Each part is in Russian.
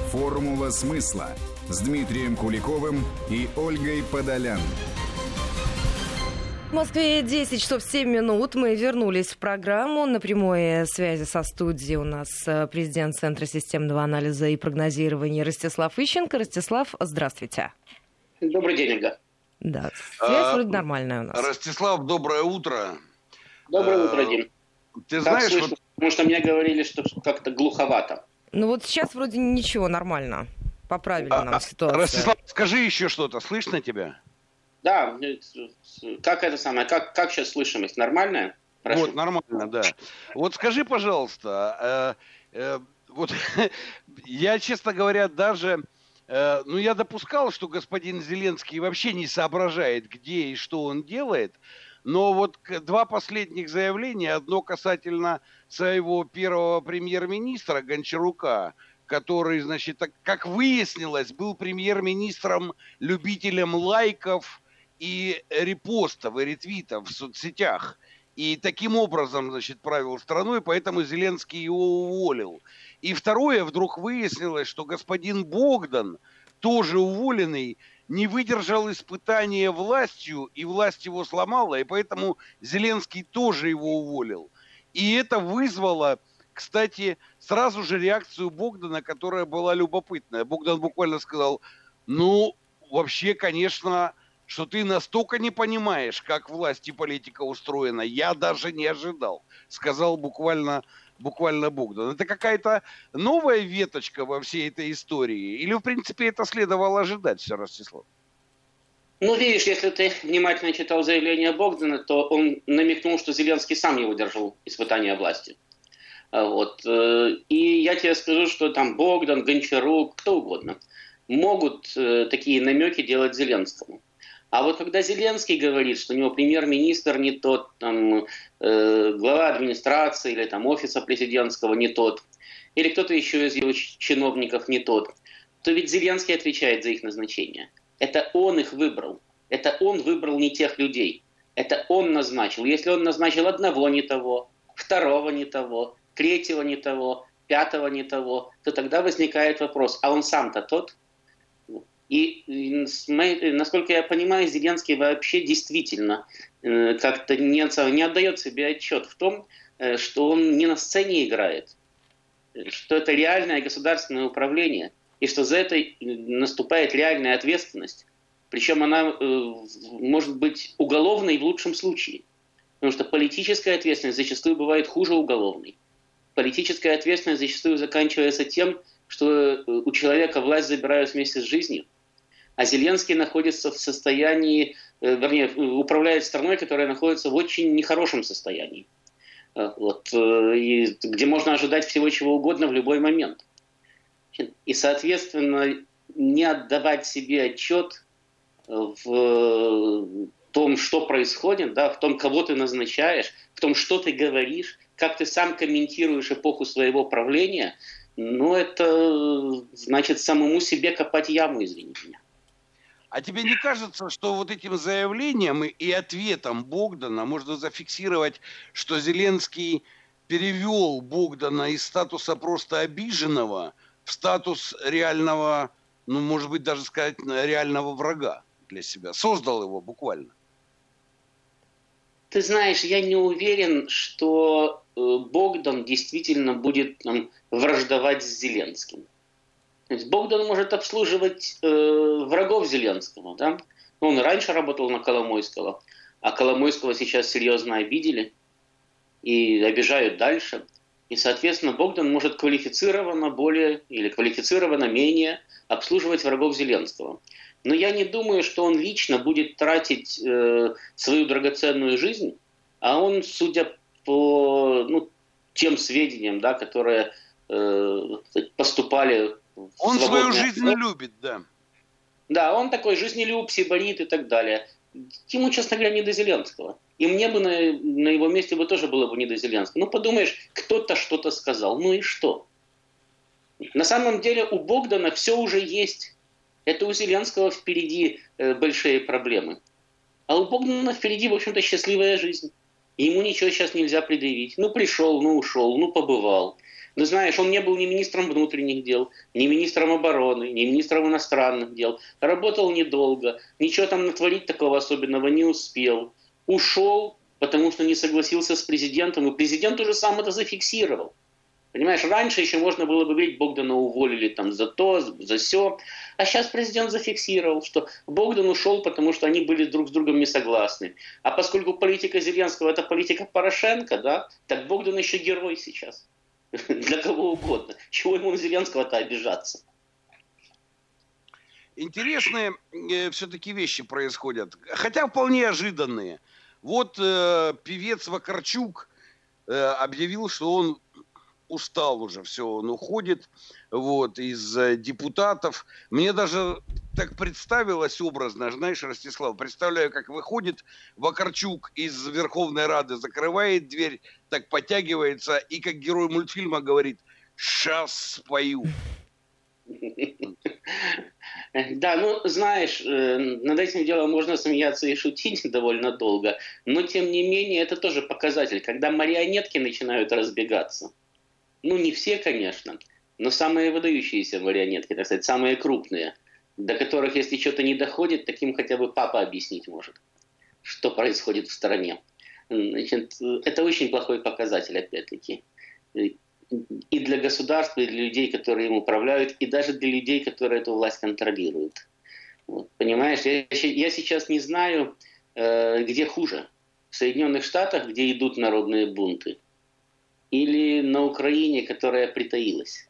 «Формула смысла» с Дмитрием Куликовым и Ольгой Подолян. В Москве 10 часов 7 минут. Мы вернулись в программу. На прямой связи со студией у нас президент Центра системного анализа и прогнозирования Ростислав Ищенко. Ростислав, здравствуйте. Добрый день, Ольга. Да, связь вроде нормальная у нас. Ростислав, доброе утро. Доброе утро, Дим. Ты знаешь, слышно? Потому что мне говорили, что как-то глуховато. Ну вот сейчас вроде ничего, нормально. Поправили нам ситуацию. Ростислав, скажи еще что-то. Слышно тебя? Да, как это самое, как сейчас слышимость? Нормальная? Прошу. Вот, нормально, да. Вот скажи, пожалуйста, вот я, честно говоря, даже, я допускал, что господин Зеленский вообще не соображает, где и что он делает, но вот два последних заявления, одно касательно своего первого премьер-министра Гончарука, который, значит, как выяснилось, был премьер-министром-любителем лайков и репостов, и ретвитов в соцсетях. И таким образом, значит, правил страной, поэтому Зеленский его уволил. И второе, вдруг выяснилось, что господин Богдан, тоже уволенный, не выдержал испытания властью, и власть его сломала, и поэтому Зеленский тоже его уволил. И это вызвало, кстати, сразу же реакцию Богдана, которая была любопытная. Богдан буквально сказал, вообще, конечно, что ты настолько не понимаешь, как власть и политика устроена, я даже не ожидал, сказал буквально Богдан. Это какая-то новая веточка во всей этой истории? Или, в принципе, это следовало ожидать все, Ростислав? Видишь, если ты внимательно читал заявление Богдана, то он намекнул, что Зеленский сам не выдержал испытания власти. Вот. И я тебе скажу, что там Богдан, Гончарук, кто угодно, могут такие намеки делать Зеленскому. А вот когда Зеленский говорит, что у него премьер-министр не тот, там, глава администрации или там, офиса президентского не тот, или кто-то еще из его чиновников не тот, то ведь Зеленский отвечает за их назначение. Это он их выбрал. Это он выбрал не тех людей. Это он назначил. Если он назначил одного не того, второго не того, третьего не того, пятого не того, то тогда возникает вопрос, а он сам-то тот? И, насколько я понимаю, Зеленский вообще действительно как-то не отдает себе отчет в том, что он не на сцене играет, что это реальное государственное управление, и что за это наступает реальная ответственность. Причем она может быть уголовной в лучшем случае. Потому что политическая ответственность зачастую бывает хуже уголовной. Политическая ответственность зачастую заканчивается тем, что у человека власть забирают вместе с жизнью. А Зеленский находится в состоянии, управляет страной, которая находится в очень нехорошем состоянии. И где можно ожидать всего чего угодно в любой момент. И, соответственно, не отдавать себе отчет в том, что происходит, в том, кого ты назначаешь, в том, что ты говоришь, как ты сам комментируешь эпоху своего правления, это значит самому себе копать яму, извините меня. А тебе не кажется, что вот этим заявлением и ответом Богдана можно зафиксировать, что Зеленский перевел Богдана из статуса просто обиженного в статус реального, может быть, даже сказать, реального врага для себя? Создал его буквально. Ты знаешь, я не уверен, что Богдан действительно будет враждовать с Зеленским. То есть Богдан может обслуживать врагов Зеленского. Да? Он раньше работал на Коломойского, а Коломойского сейчас серьезно обидели и обижают дальше. И, соответственно, Богдан может квалифицированно более или квалифицированно менее обслуживать врагов Зеленского. Но я не думаю, что он лично будет тратить свою драгоценную жизнь, а он, судя по тем сведениям, которые поступали... Он свою жизнь любит, да. Да, он такой жизнелюб, сибарит и так далее. Ему, честно говоря, не до Зеленского. И мне бы на его месте тоже было бы не до Зеленского. Подумаешь, кто-то что-то сказал. И что? На самом деле у Богдана все уже есть. Это у Зеленского впереди большие проблемы. А у Богдана впереди, в общем-то, счастливая жизнь. И ему ничего сейчас нельзя предъявить. Пришел, ушел, побывал. Ну, знаешь, он не был ни министром внутренних дел, ни министром обороны, ни министром иностранных дел. Работал недолго, ничего там натворить такого особенного не успел. Ушел, потому что не согласился с президентом, и президент уже сам это зафиксировал. Понимаешь, раньше еще можно было бы говорить, Богдана уволили там за то, за сё. А сейчас президент зафиксировал, что Богдан ушел, потому что они были друг с другом не согласны. А поскольку политика Зеленского это политика Порошенко, да, так Богдан еще герой сейчас. Для кого угодно. Чего ему на Зеленского-то обижаться? Интересные все-таки вещи происходят, хотя вполне ожиданные. Вот певец Вакарчук объявил, что он устал уже, все, он уходит вот, из депутатов. Мне даже так представилось образно, знаешь, Ростислав, представляю, как выходит Вакарчук из Верховной Рады, закрывает дверь, так подтягивается и как герой мультфильма говорит: «Сейчас спою». Да, ну, знаешь, над этим делом можно смеяться и шутить довольно долго, но, тем не менее, это тоже показатель, когда марионетки начинают разбегаться. Ну, не все, конечно, но самые выдающиеся марионетки, так сказать, самые крупные, до которых, если что-то не доходит, таким хотя бы папа объяснить может, что происходит в стране. Значит, это очень плохой показатель, опять-таки. И для государства, и для людей, которые им управляют, и даже для людей, которые эту власть контролируют. Вот, понимаешь, я сейчас не знаю, где хуже. В Соединенных Штатах, где идут народные бунты, или на Украине, которая притаилась.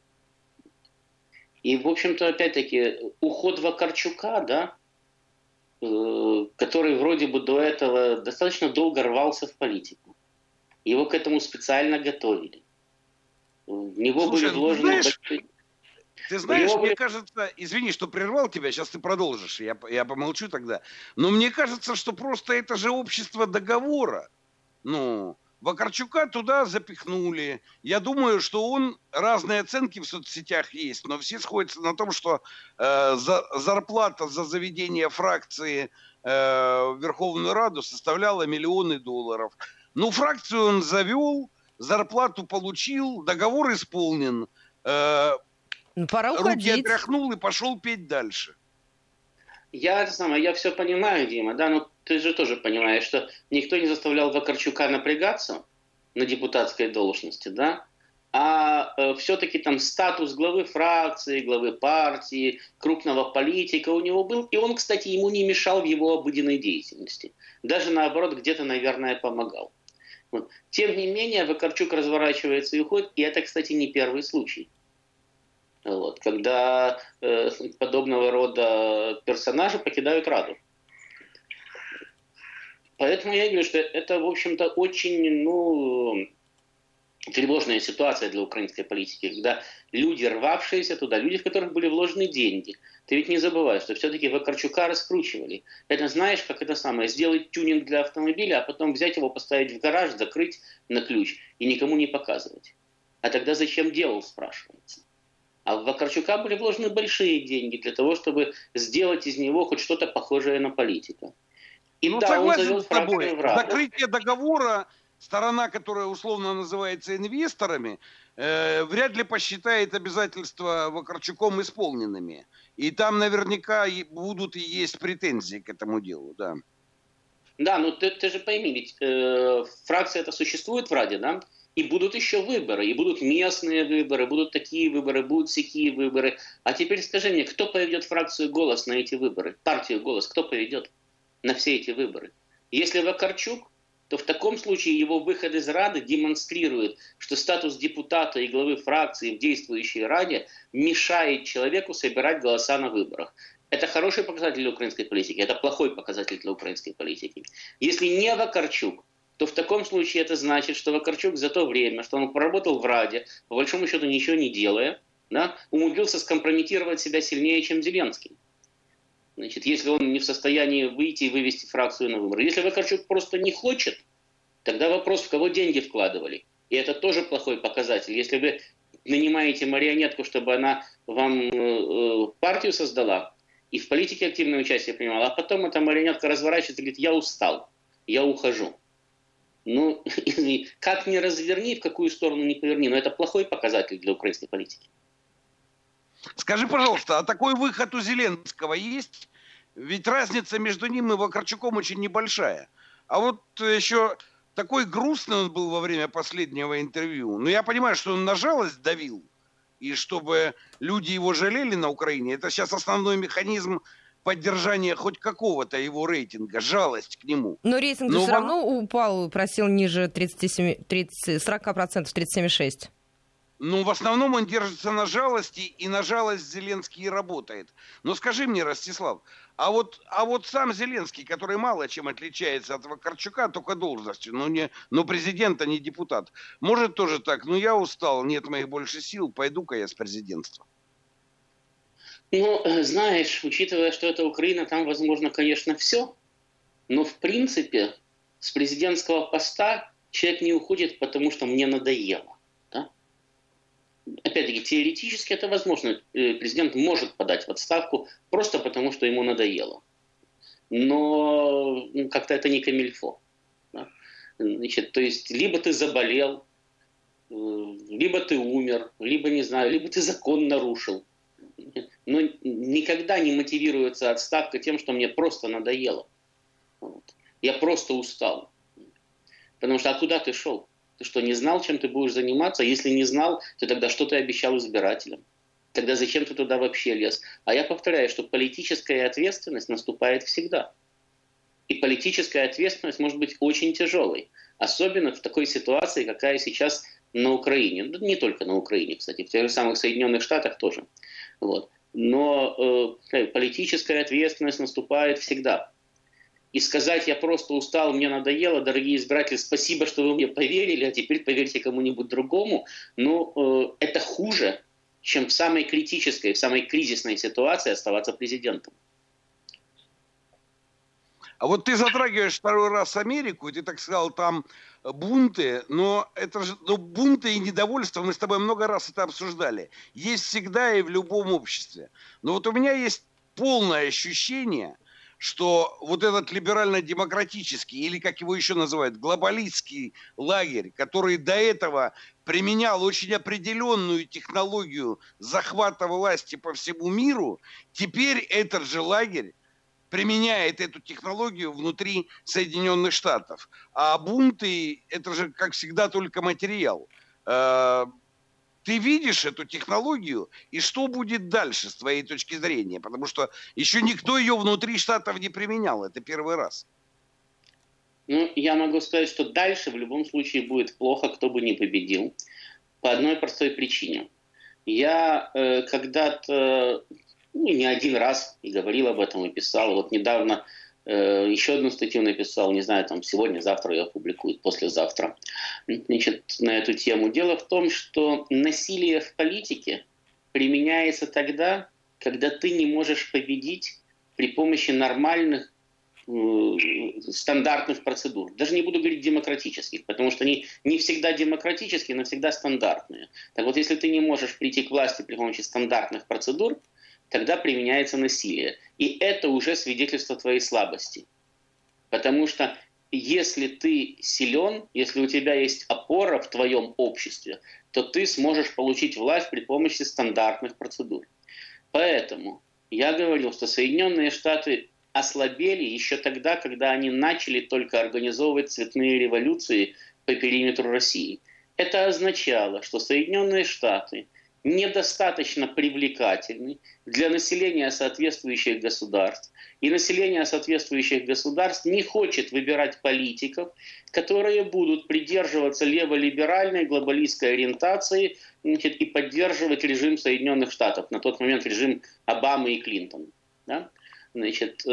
И, в общем-то, опять-таки, уход Вакарчука, да, который вроде бы до этого достаточно долго рвался в политику. Его к этому специально готовили. В него были вложены... Ты знаешь, мне кажется, извини, что прервал тебя, сейчас ты продолжишь, я помолчу тогда, но мне кажется, что просто это же общество договора. Ну, Вакарчука туда запихнули. Я думаю, что он, разные оценки в соцсетях есть, но все сходятся на том, что зарплата за заведение фракции в Верховную Раду составляла миллионы долларов. Ну, фракцию он завел, зарплату получил, договор исполнен, пора уходить. Руки отряхнул и пошел петь дальше. Я все понимаю, Дима, да, но ты же тоже понимаешь, что никто не заставлял Вакарчука напрягаться на депутатской должности, да, а все-таки там статус главы фракции, главы партии, крупного политика у него был, и он, кстати, ему не мешал в его обыденной деятельности. Даже наоборот, где-то, наверное, помогал. Вот. Тем не менее, Вакарчук разворачивается и уходит, и это, кстати, не первый случай. Вот, когда подобного рода персонажи покидают Раду. Поэтому я говорю, что это, в общем-то, очень тревожная ситуация для украинской политики, когда люди, рвавшиеся туда, люди, в которых были вложены деньги. Ты ведь не забывай, что все-таки Вакарчука раскручивали. Это знаешь, как это самое, сделать тюнинг для автомобиля, а потом взять его, поставить в гараж, закрыть на ключ и никому не показывать. А тогда зачем делал, спрашивается. А в Вакарчука были вложены большие деньги для того, чтобы сделать из него хоть что-то похожее на политика. И ну, да, согласен с тобой. Закрытие договора, сторона, которая условно называется инвесторами, вряд ли посчитает обязательства Вакарчуком исполненными. И там наверняка будут и есть претензии к этому делу, да. Да, ну ты же пойми, ведь фракция это существует в Раде, да? И будут еще выборы, и будут местные выборы, будут такие выборы, будут всякие выборы. А теперь скажи мне, кто поведет фракцию «Голос» на эти выборы? Партию «Голос» кто поведет на все эти выборы? Если Вакарчук, то в таком случае его выход из Рады демонстрирует, что статус депутата и главы фракции в действующей Раде мешает человеку собирать голоса на выборах. Это хороший показатель для украинской политики, это плохой показатель для украинской политики. Если не Вакарчук, то в таком случае это значит, что Вакарчук за то время, что он поработал в Раде, по большому счету ничего не делая, да, умудрился скомпрометировать себя сильнее, чем Зеленский. Значит, если он не в состоянии выйти и вывести фракцию на выборы. Если Вакарчук просто не хочет, тогда вопрос, в кого деньги вкладывали. И это тоже плохой показатель. Если вы нанимаете марионетку, чтобы она вам партию создала и в политике активное участие принимала, а потом эта марионетка разворачивается и говорит: я устал, я ухожу. Ну, как ни разверни, в какую сторону ни поверни, но это плохой показатель для украинской политики. Скажи, пожалуйста, а такой выход у Зеленского есть? Ведь разница между ним и Вакарчуком очень небольшая. А вот еще такой грустный он был во время последнего интервью. Но я понимаю, что он на жалость давил. И чтобы люди его жалели на Украине, это сейчас основной механизм поддержания хоть какого-то его рейтинга, жалость к нему. Но рейтинг все равно упал, просил ниже 40%, 37,6%. Ну, в основном он держится на жалости, и на жалость Зеленский и работает. Но скажи мне, Ростислав, а вот сам Зеленский, который мало чем отличается от Вакарчука, только должностью, но президент, а не депутат, может тоже так: ну, я устал, нет моих больше сил, пойду-ка я с президентства. Ну, знаешь, учитывая, что это Украина, там возможно, конечно, все, но в принципе с президентского поста человек не уходит, потому что мне надоело. Опять-таки, теоретически это возможно. Президент может подать в отставку просто потому, что ему надоело. Но как-то это не камильфо. Да? Значит, то есть, либо ты заболел, либо ты умер, либо, не знаю, либо ты закон нарушил. Но никогда не мотивируется отставка тем, что мне просто надоело. Вот. Я просто устал. Потому что, а куда ты шел? Ты что, не знал, чем ты будешь заниматься? Если не знал, то тогда что ты обещал избирателям? Тогда зачем ты туда вообще лез? А я повторяю, что политическая ответственность наступает всегда. И политическая ответственность может быть очень тяжелой. Особенно в такой ситуации, какая сейчас на Украине. Не только на Украине, кстати, в тех же самых Соединенных Штатах тоже. Вот. Но политическая ответственность наступает всегда. И сказать: я просто устал, мне надоело, дорогие избиратели, спасибо, что вы мне поверили, а теперь поверьте кому-нибудь другому. Но это хуже, чем в самой критической, в самой кризисной ситуации оставаться президентом. А вот ты затрагиваешь второй раз Америку, и ты так сказал, там бунты, но это же бунты и недовольство, мы с тобой много раз это обсуждали, есть всегда и в любом обществе. Но вот у меня есть полное ощущение, что вот этот либерально-демократический, или как его еще называют, глобалистский лагерь, который до этого применял очень определенную технологию захвата власти по всему миру, теперь этот же лагерь применяет эту технологию внутри Соединенных Штатов. А бунты – это же, как всегда, только материал. Ты видишь эту технологию, и что будет дальше с твоей точки зрения? Потому что еще никто ее внутри Штатов не применял. Это первый раз. Ну, я могу сказать, что дальше в любом случае будет плохо, кто бы ни победил. По одной простой причине. Я когда-то, не один раз и говорил об этом, и писал. Вот недавно еще одну статью написал, не знаю, там сегодня, завтра ее опубликуют, послезавтра, значит, на эту тему. Дело в том, что насилие в политике применяется тогда, когда ты не можешь победить при помощи нормальных стандартных процедур. Даже не буду говорить демократических, потому что они не всегда демократические, но всегда стандартные. Так вот, если ты не можешь прийти к власти при помощи стандартных процедур, тогда применяется насилие. И это уже свидетельство твоей слабости. Потому что если ты силен, если у тебя есть опора в твоем обществе, то ты сможешь получить власть при помощи стандартных процедур. Поэтому я говорил, что Соединенные Штаты ослабели еще тогда, когда они начали только организовывать цветные революции по периметру России. Это означало, что Соединенные Штаты недостаточно привлекательны для населения соответствующих государств. И население соответствующих государств не хочет выбирать политиков, которые будут придерживаться леволиберальной глобалистской ориентации, значит, и поддерживать режим Соединенных Штатов, на тот момент режим Обамы и Клинтона. Да? Значит,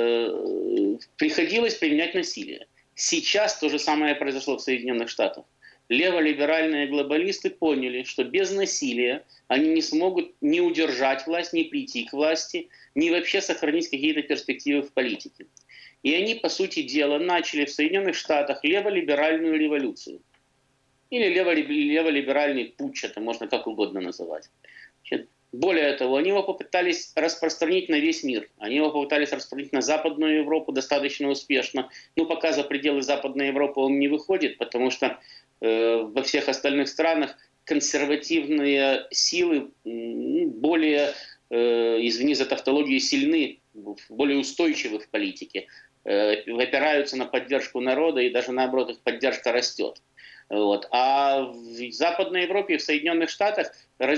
приходилось применять насилие. Сейчас то же самое произошло в Соединенных Штатах. Леволиберальные глобалисты поняли, что без насилия они не смогут ни удержать власть, ни прийти к власти, ни вообще сохранить какие-то перспективы в политике. И они, по сути дела, начали в Соединенных Штатах леволиберальную революцию. Или леволиберальный путч, это можно как угодно называть. Значит, Более того, они его попытались распространить на весь мир. Они его попытались распространить на Западную Европу достаточно успешно. Но пока за пределы Западной Европы он не выходит, потому что во всех остальных странах консервативные силы более, извини за тавтологию, сильны, более устойчивы в политике, опираются на поддержку народа, и даже наоборот их поддержка растет. Вот. А в Западной Европе и в Соединенных Штатах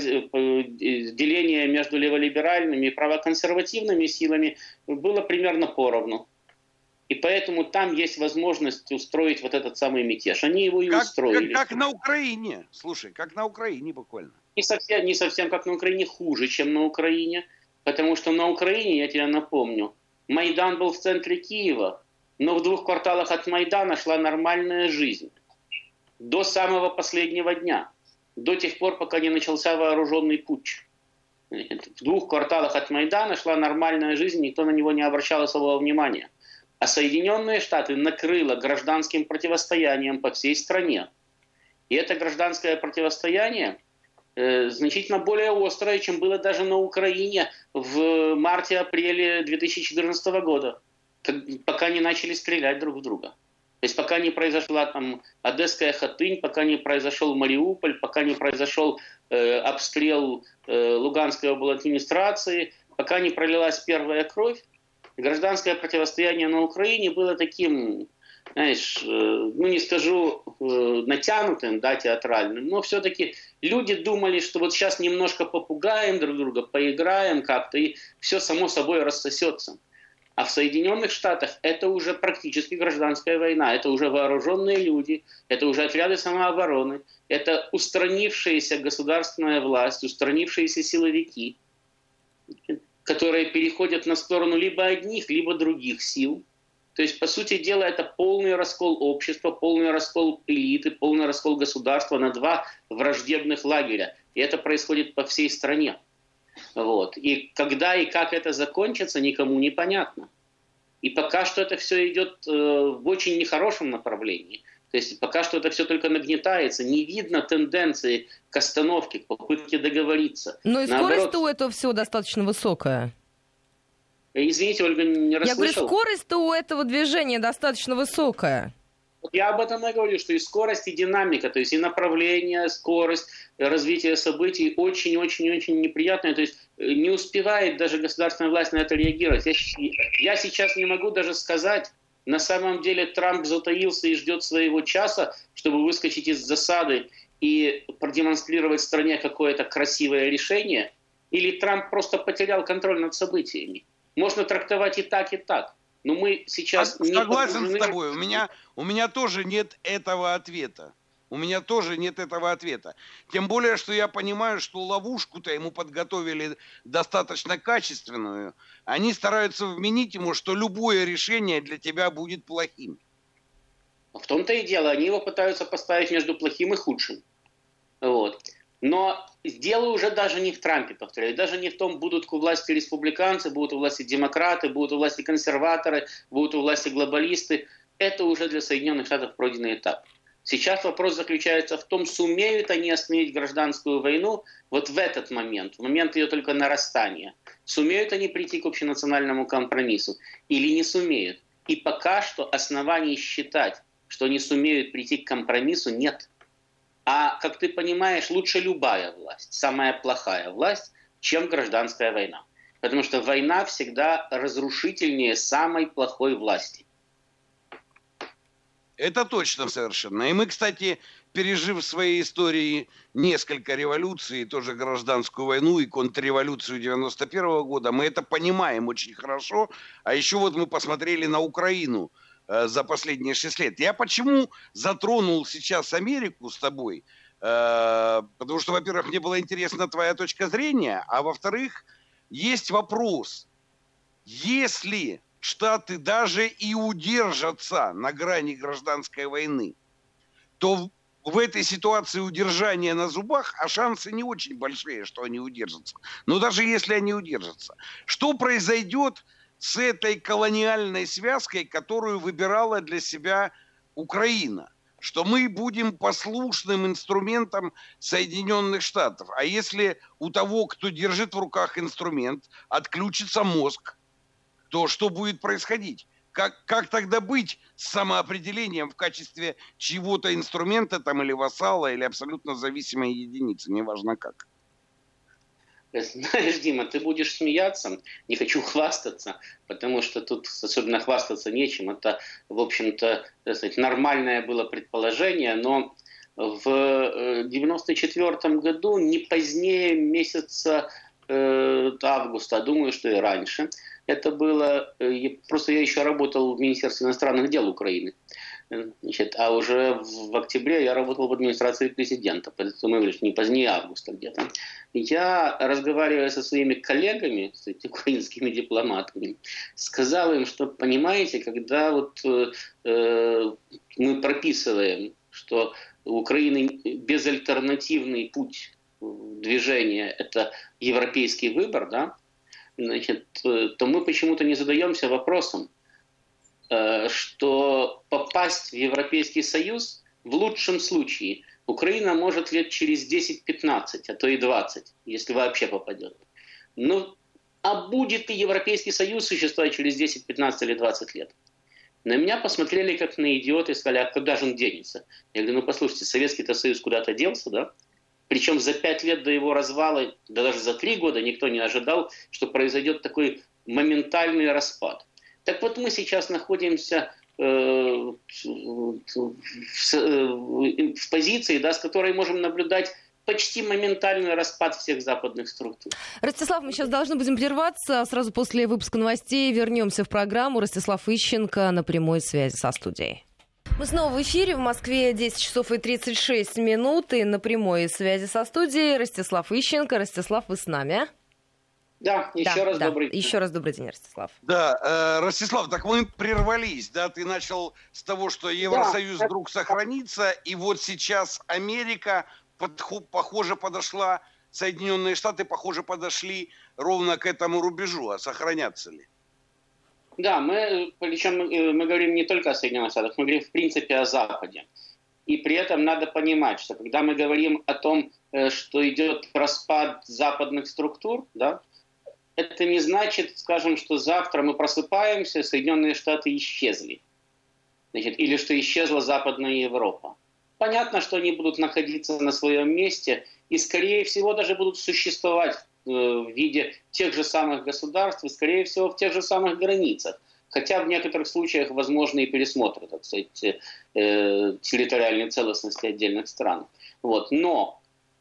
деление между леволиберальными и правоконсервативными силами было примерно поровну. И поэтому там есть возможность устроить вот этот самый мятеж. Они его и устроили. Как на Украине. Слушай, как на Украине буквально. Не совсем как на Украине, хуже, чем на Украине. Потому что на Украине, я тебе напомню, Майдан был в центре Киева, но в 2 кварталах от Майдана шла нормальная жизнь. До самого последнего дня. До тех пор, пока не начался вооруженный путч. В 2 кварталах от Майдана шла нормальная жизнь, никто на него не обращал особого внимания. А Соединенные Штаты накрыло гражданским противостоянием по всей стране. И это гражданское противостояние значительно более острое, чем было даже на Украине в марте-апреле 2014 года, пока не начали стрелять друг в друга. То есть пока не произошла там Одесская Хатынь, пока не произошел Мариуполь, пока не произошел обстрел Луганской обладминистрации, пока не пролилась первая кровь, гражданское противостояние на Украине было таким, знаешь, не скажу натянутым, да, театральным, но все-таки люди думали, что вот сейчас немножко попугаем друг друга, поиграем как-то, и все само собой рассосется. А в Соединенных Штатах это уже практически гражданская война, это уже вооруженные люди, это уже отряды самообороны, это устранившаяся государственная власть, устранившиеся силовики, которые переходят на сторону либо одних, либо других сил. То есть, по сути дела, это полный раскол общества, полный раскол элиты, полный раскол государства на 2 враждебных лагеря. И это происходит по всей стране. Вот. И когда и как это закончится, никому не понятно. И пока что это все идет в очень нехорошем направлении. То есть пока что это все только нагнетается, не видно тенденции к остановке, к попытке договориться. Но и скорость у этого всего достаточно высокая. Извините, Ольга, не расслышал. Я говорю, скорость у этого движения достаточно высокая. Я об этом и говорю, что и скорость, и динамика, то есть и направление, скорость, развитие событий очень-очень-очень неприятное. То есть не успевает даже государственная власть на это реагировать. Я сейчас не могу даже сказать, на самом деле Трамп затаился и ждет своего часа, чтобы выскочить из засады и продемонстрировать стране какое-то красивое решение, или Трамп просто потерял контроль над событиями. Можно трактовать и так, и так. Но мы сейчас не согласен с тобой. У меня тоже нет этого ответа. Тем более, что я понимаю, что ловушку-то ему подготовили достаточно качественную. Они стараются вменить ему, что любое решение для тебя будет плохим. В том-то и дело. Они его пытаются поставить между плохим и худшим. Вот. Но дело уже даже не в Трампе, повторяю, даже не в том, будут у власти республиканцы, будут у власти демократы, будут у власти консерваторы, будут у власти глобалисты. Это уже для Соединенных Штатов пройденный этап. Сейчас вопрос заключается в том, сумеют они остановить гражданскую войну вот в этот момент, в момент ее только нарастания. Сумеют они прийти к общенациональному компромиссу или не сумеют. И пока что оснований считать, что они сумеют прийти к компромиссу, нет. А, как ты понимаешь, лучше любая власть, самая плохая власть, чем гражданская война. Потому что война всегда разрушительнее самой плохой власти. Это точно совершенно. И мы, кстати, пережив в своей истории несколько революций, тоже гражданскую войну и контрреволюцию 91 года, мы это понимаем очень хорошо. А еще вот мы посмотрели на Украину за последние 6 лет. Я почему затронул сейчас Америку с тобой? Потому что, во-первых, мне была интересна твоя точка зрения, а во-вторых, есть вопрос. Если Штаты даже и удержатся на грани гражданской войны, то в этой ситуации удержания на зубах, а шансы не очень большие, что они удержатся. Но даже если они удержатся, что произойдет с этой колониальной связкой, которую выбирала для себя Украина? что мы будем послушным инструментом Соединенных Штатов. А если у того, кто держит в руках инструмент, отключится мозг, то что будет происходить? Как тогда быть с самоопределением в качестве чьего-то инструмента там, или вассала, или абсолютно зависимой единицы, неважно как? Знаешь, Дима, ты будешь смеяться, не хочу хвастаться, потому что тут особенно хвастаться нечем. Это, в общем-то, так сказать, нормальное было предположение, но в 1994 году, не позднее месяца августа, думаю, что и раньше, это было, просто я еще работал в Министерстве иностранных дел Украины. Значит, а уже в октябре я работал в администрации президента, поэтому, не позднее августа где-то. Я, разговаривая со своими коллегами, с этими украинскими дипломатами, сказал им, что, понимаете, когда вот мы прописываем, что у Украины безальтернативный путь движения – это европейский выбор, да, значит, то мы почему-то не задаемся вопросом, что попасть в Европейский Союз в лучшем случае Украина может лет через 10-15, а то и 20, если вообще попадет. Ну, а будет ли Европейский Союз существовать через 10, 15 или 20 лет? На меня посмотрели как на идиота и сказали, а куда же он денется? Я говорю, ну послушайте, Советский-то Союз куда-то делся, да? Причем за 5 лет до его развала, да даже за 3 года никто не ожидал, что произойдет такой моментальный распад. Так вот мы сейчас находимся в позиции, да, с которой можем наблюдать почти моментальный распад всех западных структур. Ростислав, мы сейчас должны будем прерваться. Сразу после выпуска новостей вернемся в программу. Ростислав Ищенко на прямой связи со студией. Мы снова в эфире. В Москве 10 часов и 36 минут. И на прямой связи со студией Ростислав Ищенко. Ростислав, вы с нами? Да, еще раз добрый день. Еще раз добрый день, Ростислав. Да, Ростислав, так мы прервались, да, ты начал с того, что Евросоюз вдруг сохранится, и вот сейчас Америка, похоже, подошла, Соединенные Штаты, похоже, подошли ровно к этому рубежу, а сохранятся ли? Да, причем мы говорим не только о Соединенных Штатах, мы говорим в принципе о Западе. И при этом надо понимать, что когда мы говорим о том, что идет распад западных структур, да, это не значит, скажем, что завтра мы просыпаемся, Соединенные Штаты исчезли. Значит, или что исчезла Западная Европа. Понятно, что они будут находиться на своем месте и, скорее всего, даже будут существовать в виде тех же самых государств и, скорее всего, в тех же самых границах. Хотя в некоторых случаях возможны и пересмотры, так сказать, территориальной целостности отдельных стран. Вот. Но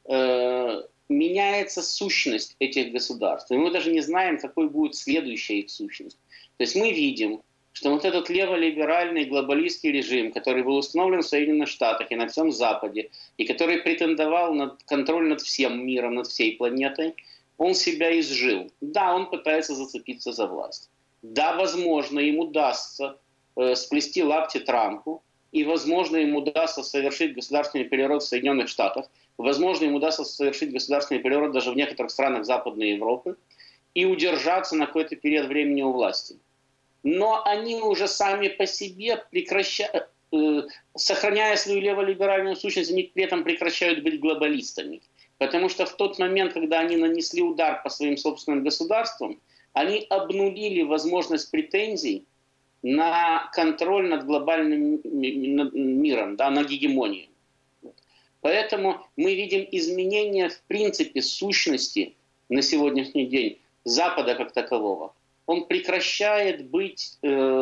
меняется сущность этих государств. И мы даже не знаем, какой будет следующая их сущность. То есть мы видим, что вот этот леволиберальный глобалистский режим, который был установлен в Соединенных Штатах и на всем Западе, и который претендовал на контроль над всем миром, над всей планетой, он себя изжил. Да, он пытается зацепиться за власть. Да, возможно, им удастся сплести лапти Трампу, и, возможно, им удастся совершить государственный переворот в Соединенных Штатах, возможно, им удастся совершить государственный переворот даже в некоторых странах Западной Европы и удержаться на какой-то период времени у власти. Но они уже сами по себе, сохраняя свою леволиберальную сущность, они при этом прекращают быть глобалистами. Потому что в тот момент, когда они нанесли удар по своим собственным государствам, они обнулили возможность претензий на контроль над глобальным миром, да, на гегемонию. Поэтому мы видим изменения в принципе сущности на сегодняшний день Запада как такового. Он прекращает быть,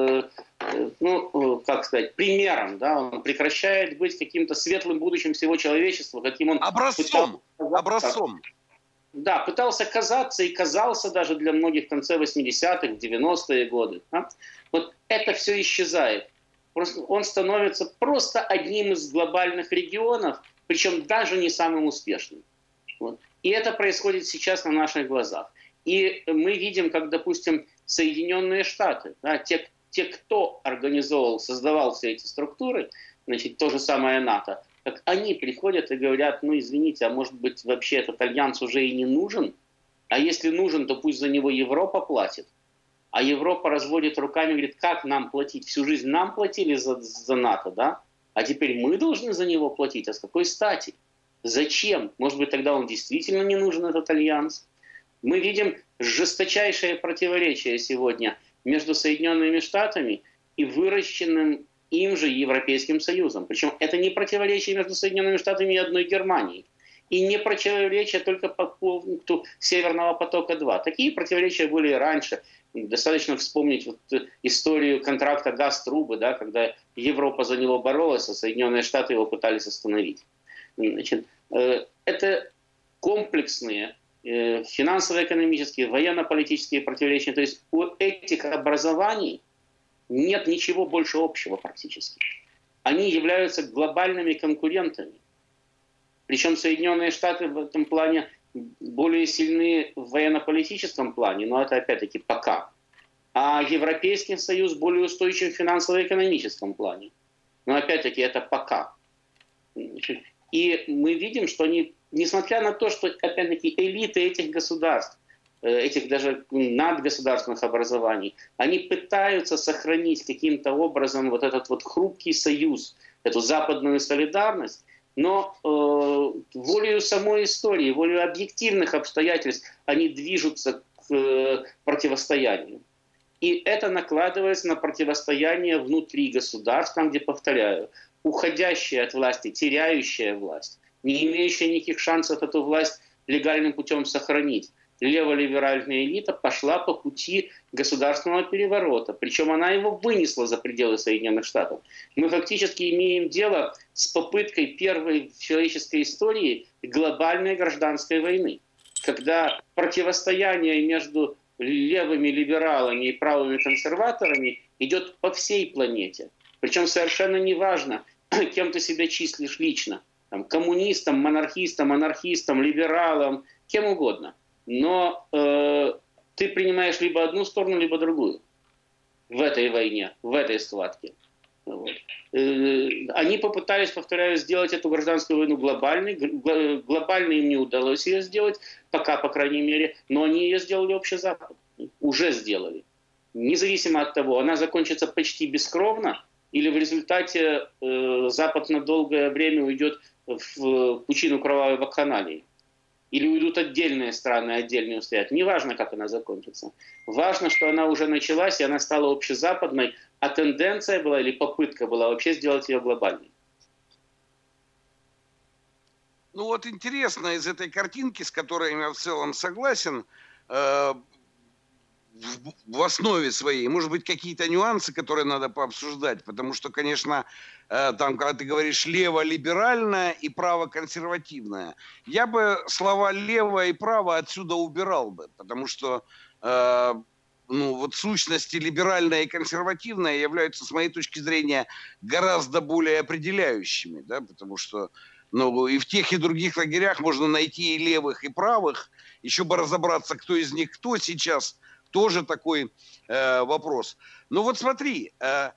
примером, да? Он прекращает быть каким-то светлым будущим всего человечества, каким он образцом. Да, пытался казаться и казался даже для многих в конце 80-х, 90-е годы. Да? Вот это все исчезает. Просто он становится просто одним из глобальных регионов, причем даже не самым успешным. Вот. И это происходит сейчас на наших глазах. И мы видим, как, допустим, Соединенные Штаты, да, те, кто организовал, создавал все эти структуры, значит, то же самое НАТО, как они приходят и говорят, ну извините, а может быть вообще этот альянс уже и не нужен? А если нужен, то пусть за него Европа платит. А Европа разводит руками и говорит, как нам платить? Всю жизнь нам платили за НАТО, да? А теперь мы должны за него платить. А с какой стати? Зачем? Может быть, тогда он действительно не нужен, этот альянс? Мы видим жесточайшее противоречие сегодня между Соединенными Штатами и выращенным им же Европейским Союзом. Причем это не противоречие между Соединенными Штатами и одной Германией. И не противоречия только по пункту Северного потока-2. Такие противоречия были и раньше. Достаточно вспомнить историю контракта «Газ-трубы», да, когда Европа за него боролась, а Соединенные Штаты его пытались остановить. Значит, это комплексные финансово-экономические, военно-политические противоречия. То есть у этих образований нет ничего больше общего практически. Они являются глобальными конкурентами. Причем Соединенные Штаты в этом плане более сильны в военно-политическом плане, но это опять-таки пока. А Европейский Союз более устойчив в финансово-экономическом плане. Но опять-таки это пока. И мы видим, что они, несмотря на то, что опять-таки элиты этих государств, этих даже надгосударственных образований, они пытаются сохранить каким-то образом вот этот вот хрупкий союз, эту западную солидарность, но волею самой истории, волею объективных обстоятельств они движутся к противостоянию. И это накладывается на противостояние внутри государств, там, где, повторяю, уходящая от власти, теряющая власть, не имеющая никаких шансов эту власть легальным путем сохранить. Леволиберальная элита пошла по пути государственного переворота. Причем она его вынесла за пределы Соединенных Штатов. Мы фактически имеем дело с попыткой первой в человеческой истории глобальной гражданской войны. Когда противостояние между левыми либералами и правыми консерваторами идет по всей планете. Причем совершенно неважно, кем ты себя числишь лично. Там, коммунистом, монархистом, анархистом, либералом, кем угодно. Но ты принимаешь либо одну сторону, либо другую в этой войне, в этой схватке. Вот. Они попытались, повторяю, сделать эту гражданскую войну глобальной. Глобально им не удалось ее сделать, пока, по крайней мере, но они ее сделали общезападной. Уже сделали. Независимо от того, она закончится почти бескровно, или в результате Запад на долгое время уйдет в пучину кровавой вакханалии. Или уйдут отдельные страны, отдельные устоят. Неважно, как она закончится. Важно, что она уже началась, и она стала общезападной, а тенденция была, или попытка была вообще сделать ее глобальной. Ну вот интересно из этой картинки, с которой я в целом согласен, в основе своей, может быть, какие-то нюансы, которые надо пообсуждать, потому что, конечно, там, когда ты говоришь лево-либеральное и право-консервативное, я бы слова лево и право отсюда убирал бы, потому что вот сущности либеральное и консервативное являются, с моей точки зрения, гораздо более определяющими, да, потому что и в тех и других лагерях можно найти и левых, и правых, еще бы разобраться, кто из них кто сейчас. Тоже такой вопрос. Но вот смотри,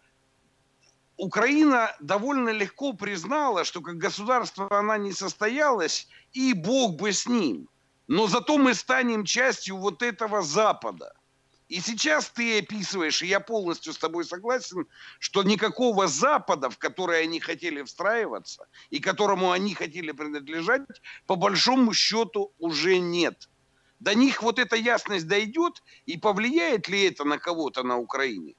Украина довольно легко признала, что как государство она не состоялась, и Бог бы с ним. Но зато мы станем частью вот этого Запада. И сейчас ты описываешь, и я полностью с тобой согласен, что никакого Запада, в который они хотели встраиваться, и которому они хотели принадлежать, по большому счету уже нет. До них вот эта ясность дойдет, и повлияет ли это на кого-то на Украине?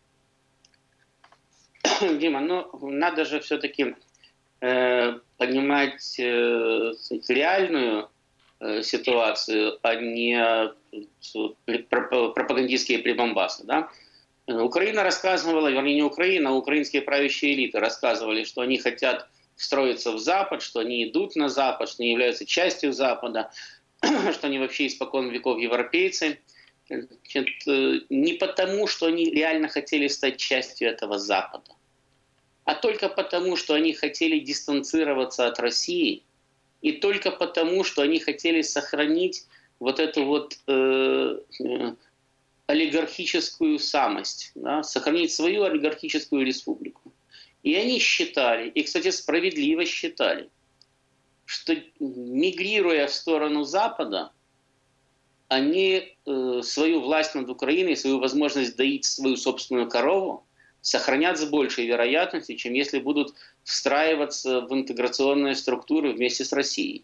Дима, надо же все-таки понимать реальную ситуацию, а не пропагандистские прибамбасы. Да? Украина рассказывала, вернее не Украина, а украинские правящие элиты рассказывали, что они хотят встроиться в Запад, что они идут на Запад, что они являются частью Запада, что они вообще испокон веков европейцы. Не потому, что они реально хотели стать частью этого Запада, а только потому, что они хотели дистанцироваться от России, и только потому, что они хотели сохранить вот эту вот олигархическую самость, да, сохранить свою олигархическую республику. И они считали, и, кстати, справедливо считали, что, мигрируя в сторону Запада, они свою власть над Украиной, свою возможность доить свою собственную корову, сохранят с большей вероятностью, чем если будут встраиваться в интеграционные структуры вместе с Россией.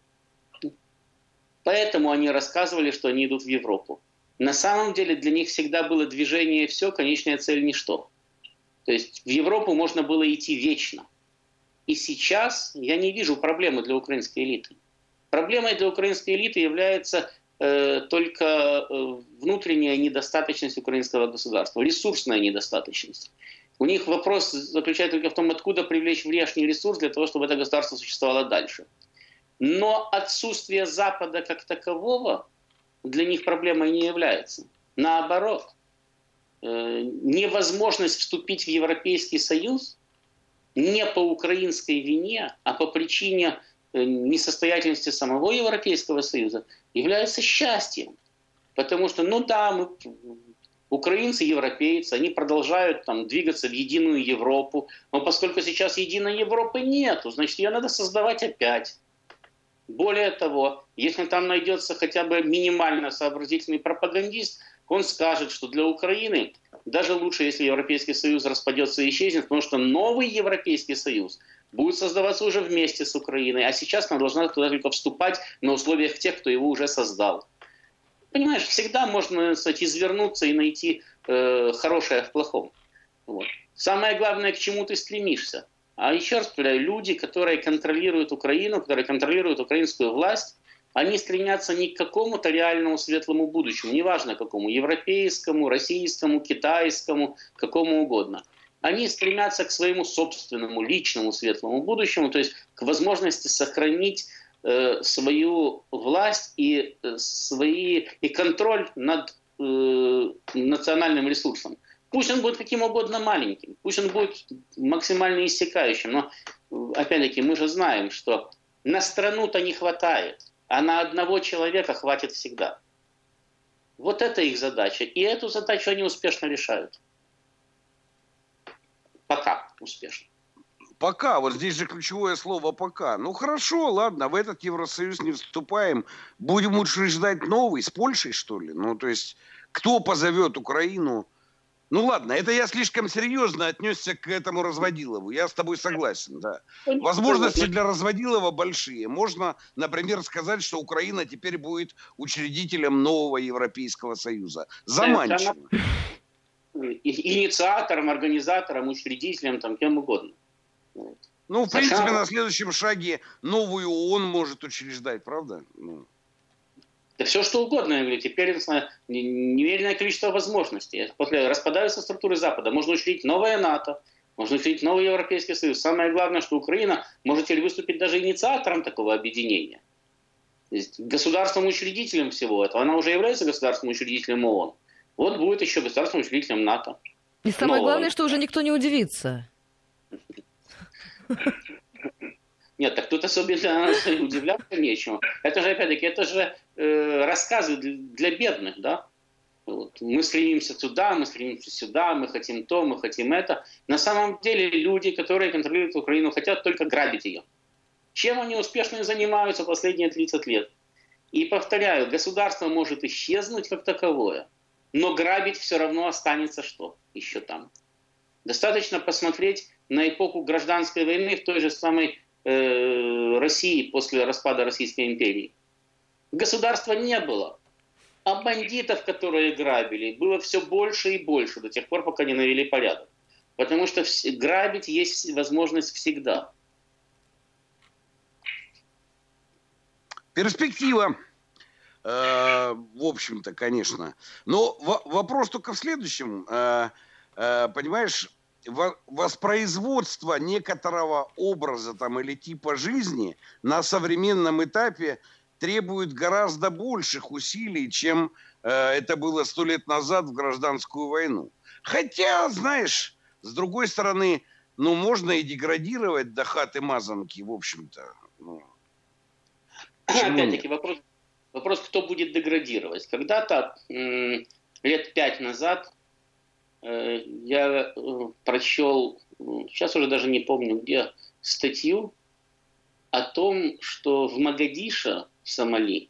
Поэтому они рассказывали, что они идут в Европу. На самом деле для них всегда было движение все, конечная цель ничто. То есть в Европу можно было идти вечно. И сейчас я не вижу проблемы для украинской элиты. Проблемой для украинской элиты является только внутренняя недостаточность украинского государства, ресурсная недостаточность. У них вопрос заключается только в том, откуда привлечь внешний ресурс для того, чтобы это государство существовало дальше. Но отсутствие Запада как такового для них проблемой не является. Наоборот, невозможность вступить в Европейский Союз не по украинской вине, а по причине несостоятельности самого Европейского Союза является счастьем. Потому что, украинцы, европейцы, они продолжают двигаться в единую Европу. Но поскольку сейчас единой Европы нету, значит, ее надо создавать опять. Более того, если там найдется хотя бы минимально сообразительный пропагандист, он скажет, что для Украины даже лучше, если Европейский Союз распадется и исчезнет, потому что новый Европейский Союз будет создаваться уже вместе с Украиной, а сейчас она должна туда только вступать на условиях тех, кто его уже создал. Понимаешь, всегда можно, извернуться и найти хорошее в плохом. Вот. Самое главное, к чему ты стремишься. А еще раз повторяю, люди, которые контролируют Украину, которые контролируют украинскую власть, они стремятся не к какому-то реальному светлому будущему, неважно какому, европейскому, российскому, китайскому, какому угодно. Они стремятся к своему собственному, личному светлому будущему, то есть к возможности сохранить свою власть и контроль над национальным ресурсом. Пусть он будет каким угодно маленьким, пусть он будет максимально иссякающим, но, опять-таки, мы же знаем, что на страну-то не хватает, а на одного человека хватит всегда. Вот это их задача, и эту задачу они успешно решают. Пока успешно. Пока, вот здесь же ключевое слово «пока». Ну хорошо, ладно, в этот Евросоюз не вступаем, будем учреждать новый, с Польшей, что ли? Ну, то есть, кто позовет Украину? Ну ладно, это я слишком серьезно отнесся к этому Разводилову. Я с тобой согласен, да. Возможности для Разводилова большие. Можно, например, сказать, что Украина теперь будет учредителем нового Европейского Союза. Заманчиво. Инициатором, организатором, учредителем, кем угодно. Ну, в принципе, на следующем шаге новую ООН может учреждать, правда? Да все что угодно, я говорю, теперь немереное количество возможностей. После распадаются структуры Запада. Можно учредить новое НАТО, можно учредить новый Европейский Союз. Самое главное, что Украина может теперь выступить даже инициатором такого объединения. То есть государством-учредителем всего этого. Она уже является государством-учредителем ООН. Вот будет еще государством-учредителем НАТО. И самое главное, что уже никто не удивится. Нет, так тут особенно удивляться нечему. Это же, опять-таки, рассказы для бедных, да? Вот. Мы стремимся туда, мы стремимся сюда, мы хотим то, мы хотим это. На самом деле люди, которые контролируют Украину, хотят только грабить ее. Чем они успешно занимаются последние 30 лет? И повторяю, государство может исчезнуть как таковое, но грабить все равно останется что? Еще там. Достаточно посмотреть на эпоху гражданской войны в той же самой России после распада Российской империи. Государства не было, а бандитов, которые грабили, было все больше и больше до тех пор, пока не навели порядок. Потому что грабить есть возможность всегда. Перспектива, в общем-то, конечно. Но вопрос только в следующем. Понимаешь, воспроизводство некоторого образа или типа жизни на современном этапе требует гораздо больших усилий, чем это было 100 лет назад в гражданскую войну. Хотя, знаешь, с другой стороны, можно и деградировать до хаты-мазанки, в общем-то. Опять-таки вопрос, кто будет деградировать. Когда-то, лет 5 назад, я прочел, сейчас уже даже не помню где, статью о том, что в Могадишо, в Сомали,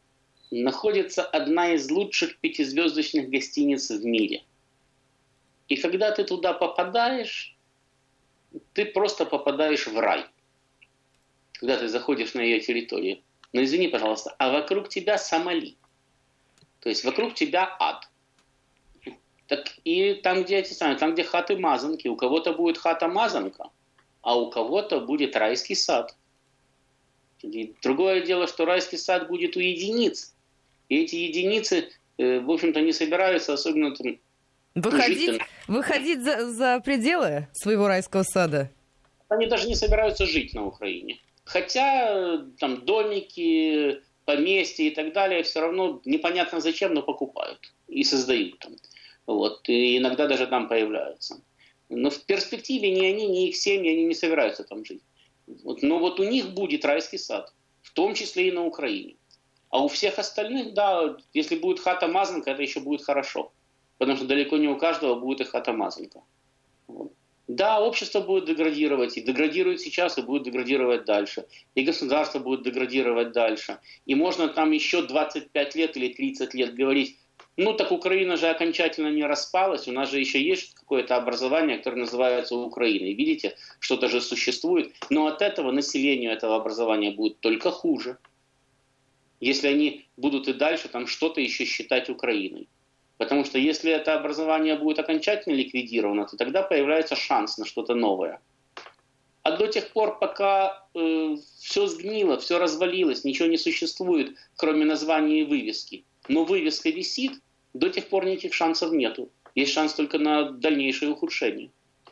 находится одна из лучших 5-звездочных гостиниц в мире. И когда ты туда попадаешь, ты просто попадаешь в рай. Когда ты заходишь на ее территорию. Но извини, пожалуйста, а вокруг тебя Сомали. То есть вокруг тебя ад. Так и там, где хаты-мазанки, у кого-то будет хата-мазанка, а у кого-то будет райский сад. И другое дело, что райский сад будет у единиц. И эти единицы, в общем-то, не собираются особенно там выходить за пределы своего райского сада. Они даже не собираются жить на Украине. Хотя там домики, поместья и так далее все равно непонятно зачем, но покупают и создают там. Вот. И иногда даже там появляются. Но в перспективе ни они, ни их семьи, они не собираются там жить. Вот. Но вот у них будет райский сад, в том числе и на Украине. А у всех остальных, да, если будет хата-мазанка, это еще будет хорошо. Потому что далеко не у каждого будет и хата-мазанка. Вот. Да, общество будет деградировать, и деградирует сейчас, и будет деградировать дальше. И государство будет деградировать дальше. И можно там еще 25 лет или 30 лет говорить, ну так Украина же окончательно не распалась, у нас же еще есть какое-то образование, которое называется Украиной. Видите, что-то же существует, но от этого населению этого образования будет только хуже, если они будут и дальше там что-то еще считать Украиной. Потому что если это образование будет окончательно ликвидировано, то тогда появляется шанс на что-то новое. А до тех пор, пока все сгнило, все развалилось, ничего не существует, кроме названия и вывески, но вывеска висит, до тех пор никаких шансов нету. Есть шанс только на дальнейшее ухудшение.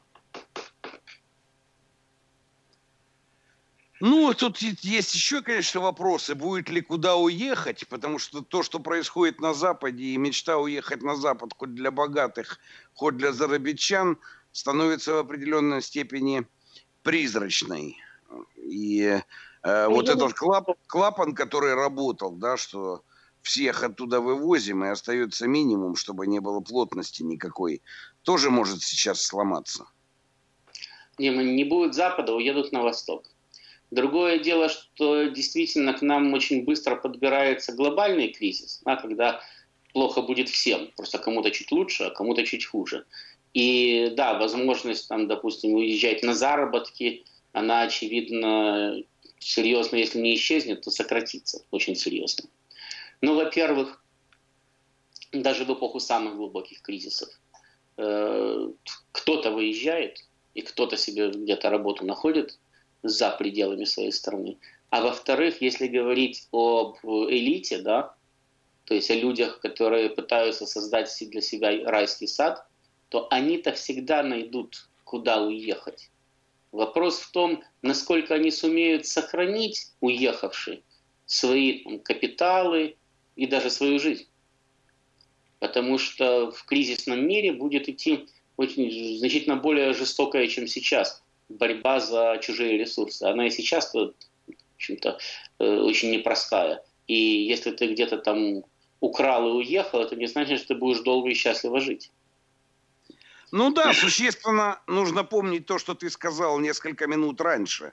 Ну, тут есть еще, конечно, вопросы, будет ли куда уехать, потому что то, что происходит на Западе, и мечта уехать на Запад хоть для богатых, хоть для зарабичан, становится в определенной степени призрачной. И вот этот клапан, который работал, да, что всех оттуда вывозим, и остается минимум, чтобы не было плотности никакой, тоже может сейчас сломаться. Не будет Запада, уедут на Восток. Другое дело, что действительно к нам очень быстро подбирается глобальный кризис, да, когда плохо будет всем, просто кому-то чуть лучше, а кому-то чуть хуже. И да, возможность, там, допустим, уезжать на заработки, она, очевидно, серьезно, если не исчезнет, то сократится очень серьезно. Ну, во-первых, даже в эпоху самых глубоких кризисов кто-то выезжает, и кто-то себе где-то работу находит за пределами своей страны. А во-вторых, если говорить об элите, да, то есть о людях, которые пытаются создать для себя райский сад, то они-то всегда найдут, куда уехать. Вопрос в том, насколько они сумеют сохранить, уехавшие, свои капиталы и даже свою жизнь. Потому что в кризисном мире будет идти очень значительно более жестокая, чем сейчас, борьба за чужие ресурсы. Она и сейчас, в общем-то, очень непростая. И если ты где-то там украл и уехал, это не значит, что ты будешь долго и счастливо жить. Ну да, существенно нужно помнить то, что ты сказал несколько минут раньше.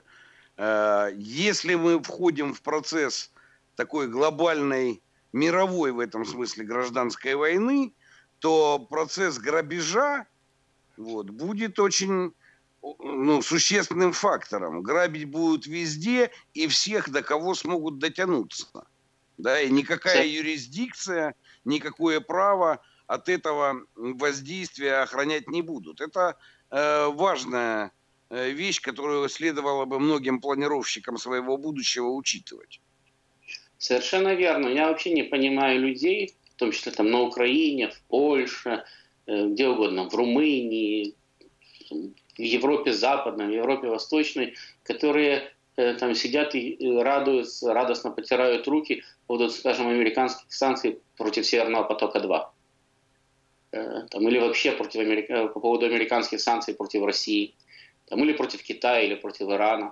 Если мы входим в процесс такой глобальной, мировой в этом смысле гражданской войны, то процесс грабежа будет очень существенным фактором. Грабить будут везде и всех, до кого смогут дотянуться. Да, и никакая юрисдикция, никакое право от этого воздействия охранять не будут. Это важная вещь, которую следовало бы многим планировщикам своего будущего учитывать. Совершенно верно. Я вообще не понимаю людей, в том числе там на Украине, в Польше, где угодно, в Румынии, в Европе Западной, в Европе Восточной, которые там сидят и радуются, радостно потирают руки по поводу, скажем, американских санкций против Северного потока-2. Или вообще по поводу американских санкций против России. Или против Китая, или против Ирана.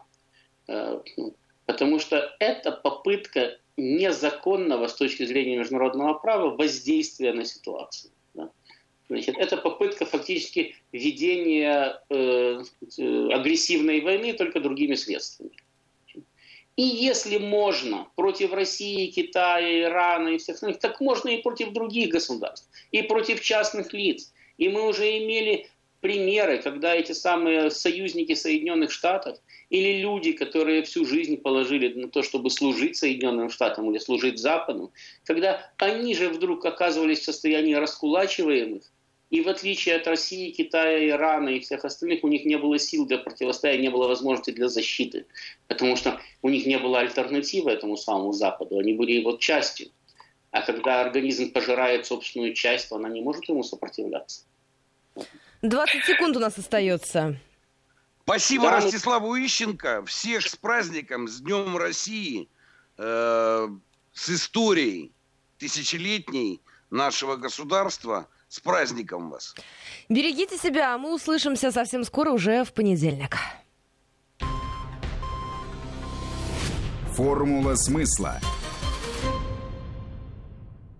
Потому что это попытка незаконного с точки зрения международного права воздействия на ситуацию. Значит, это попытка фактически ведения агрессивной войны только другими средствами. И если можно против России, Китая, Ирана и всех остальных, так можно и против других государств, и против частных лиц. И мы уже имели примеры, когда эти самые союзники Соединенных Штатов или люди, которые всю жизнь положили на то, чтобы служить Соединенным Штатам или служить Западу, когда они же вдруг оказывались в состоянии раскулачиваемых, и в отличие от России, Китая, Ирана и всех остальных, у них не было сил для противостояния, не было возможности для защиты, потому что у них не было альтернативы этому самому Западу, они были его частью. А когда организм пожирает собственную часть, то она не может ему сопротивляться. 20 секунд у нас остается. Спасибо Ростиславу Ищенко. Всех с праздником, с Днем России, с историей тысячелетней нашего государства. С праздником вас. Берегите себя, а мы услышимся совсем скоро, уже в понедельник. Формула смысла.